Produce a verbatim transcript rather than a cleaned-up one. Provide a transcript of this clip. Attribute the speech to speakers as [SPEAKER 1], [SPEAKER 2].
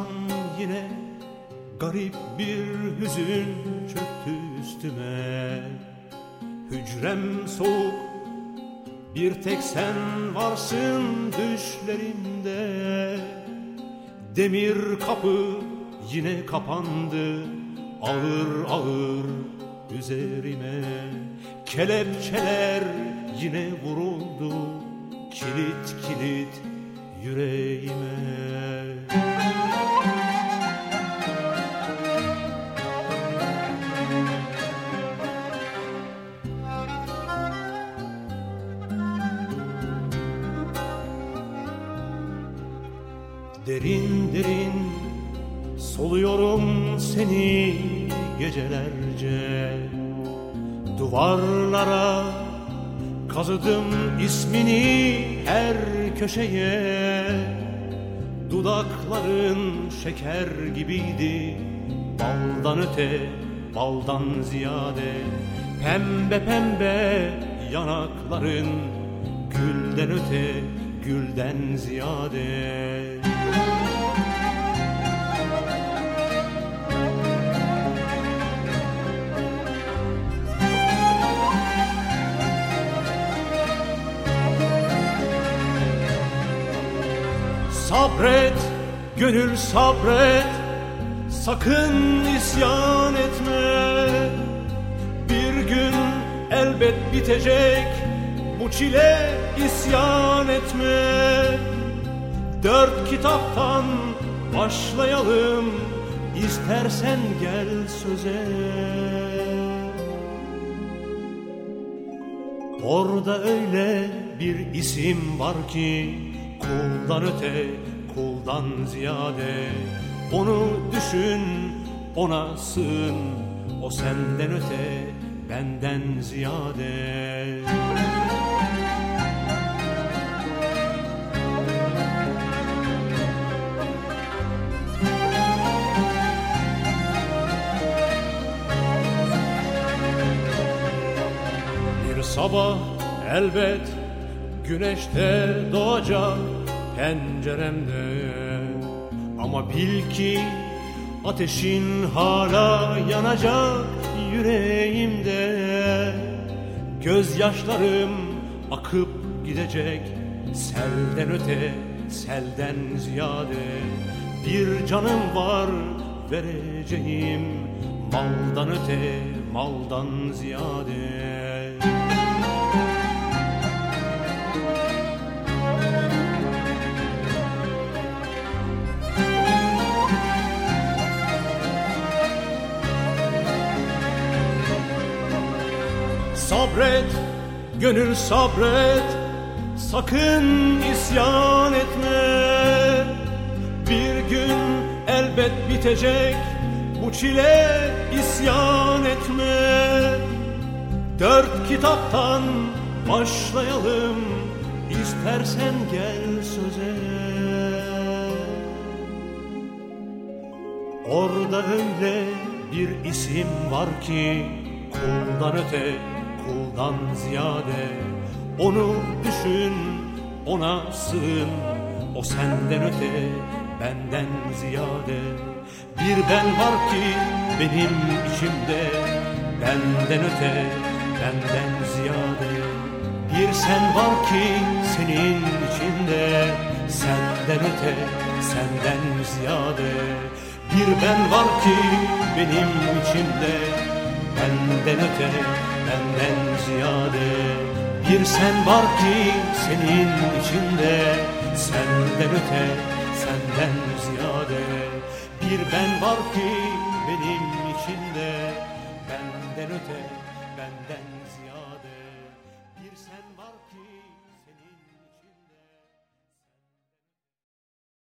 [SPEAKER 1] yine garip bir hüzün çöktü üstüme. Hücrem soğuk, bir tek sen varsın düşlerimde. Demir kapı yine kapandı ağır ağır üzerime. Kelepçeler yine vuruldu kilit kilit yüreğime. Derin derin soluyorum seni gecelerce. Duvarlara kazıdım ismini her köşeye. Dudakların şeker gibiydi, baldan öte, baldan ziyade. Pembe pembe yanakların, gülden öte, gülden ziyade. Sabret, gönül sabret, sakın isyan etme. Bir gün elbet bitecek bu çile, isyan etme. Dört kitaptan başlayalım, istersen gel söze. Orada öyle bir isim var ki, kuldan öte, kuldan ziyade. Onu düşün, ona sığın, o senden öte, benden ziyade. Bir sabah elbet güneşte doğacak penceremde. Ama bil ki ateşin hala yanacak yüreğimde. Gözyaşlarım akıp gidecek selden öte, selden ziyade. Bir canım var vereceğim, maldan öte, maldan ziyade. Sabret, gönül sabret, sakın isyan etme. Bir gün elbet bitecek bu çile, isyan etme. Dört kitaptan başlayalım, istersen gel söze. Orada öyle bir isim var ki, kuldan öte, kuldan ziyade. Onu düşün, ona sığın, o senden öte, benden ziyade. Bir ben var ki benim içimde, benden öte, benden ziyade. Bir sen var ki senin içinde, senden öte, senden ziyade. Bir ben var ki benim içimde, benden öte, benden ziyade. Bir sen var ki senin içinde, senden öte, senden ziyade. Bir ben var ki benim içimde, benden öte, benden